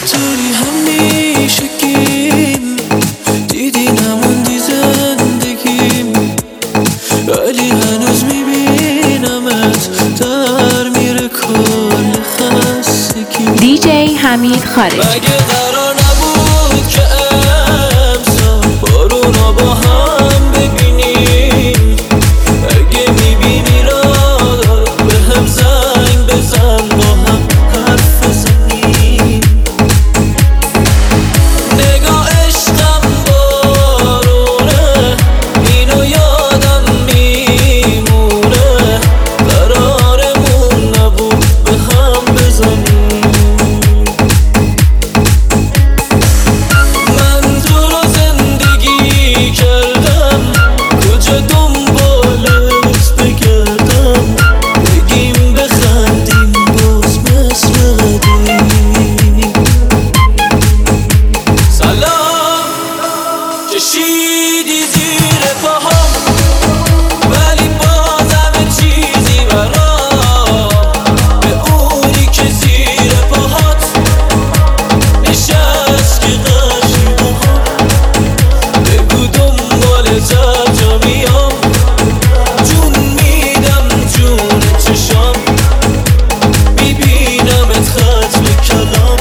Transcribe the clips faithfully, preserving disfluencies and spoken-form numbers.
چطوری همیشه گیم دیدی نموندی زندگیم، ولی هنوز میبینمت در میره کل خستگی. دی جی حمید خارجی. مگه قرار نبود که امسال بارونا با هم ببینیم؟ اگه میبینی را به هم زنگ بزن، با هم حرف بزنیم. نگاه عشقم بارونه، اینو یادم میمونه، قرارمون نبود به هم بزنیم. من تو رو زندگی کردم، کجا دنبالت بگردم؟ بگیم بخندیم باز مثل قدیم. سلام کشیدی زیر پاهام، ولی بازم چیزی برام. به اونی که زیر پاهات نشست که قشی باهام، بگو دنبالت هر جا میام، جون میدم جون چشام، میبینمت خط به کلام.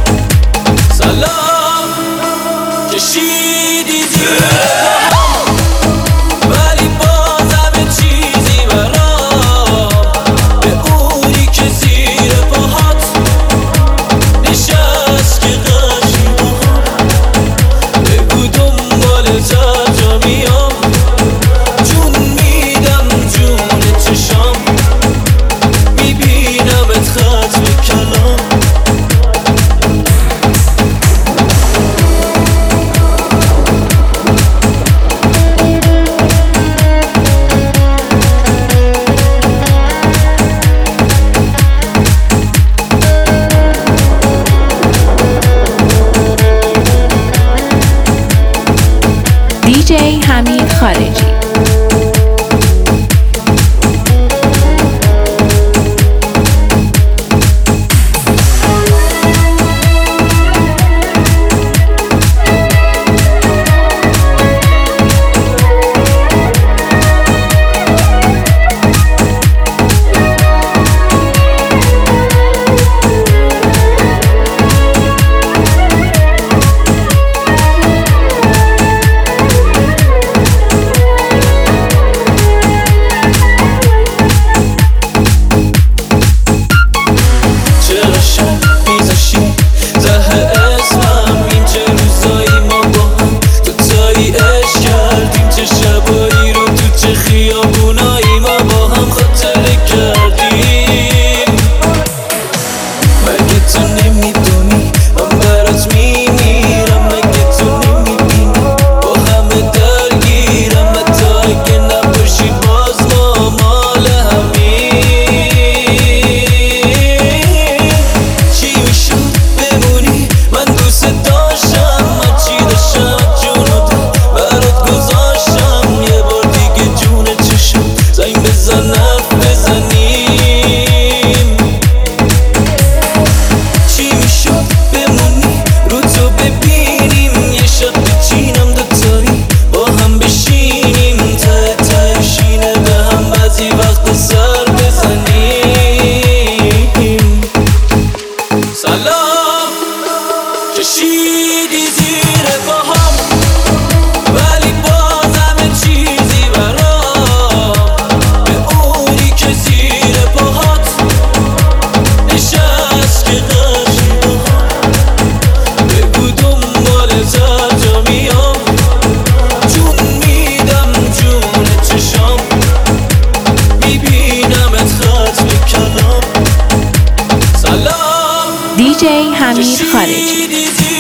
سلام کشیدی زیر پاهام، ولی بازم چیزی برام. به اونی که زیر پاهات نشست که قشی باهام، بگو دنبالت هر جا میام، جون میدم جون چشام، میبینمت خط به کلام. دی جی حمید خارجی. چرا شب میذاشی ته اسمم؟ این چه روزایی ما با هم دوتایی عشق کردیم، چه شبایی رو تو چه خیابونایی ما با هم خاطره کردیم. مگه تو نمیدونی من برات میمیرم؟ مگه تو نمیبینی با همه درگیرم؟ حتی اگه نباشی باز ما مال همین. چی میشد بمونی؟ من دوست داشتم، هرچی داشتم جونو ده برات گذاشتم. یه بار دیگه جون چشم زنگ بزن حرف بزنیم. چی میشد بمونی رو تو ببینیم؟ یه شب بچینم دوتایی با هم بشینیم، ته تهشینه به هم بعضی وقت سر بزنیم. سلام کشیدی زیر پاهام، ولی بازم چیزی برام. به اونی که زیر پاهات نشست که قشی باهام، بگو دنبالت هر جا میام، جون میدم جون چشام، میبینمت خط به کلام. سلام دی جی حمید خارجی. کشیدی زیر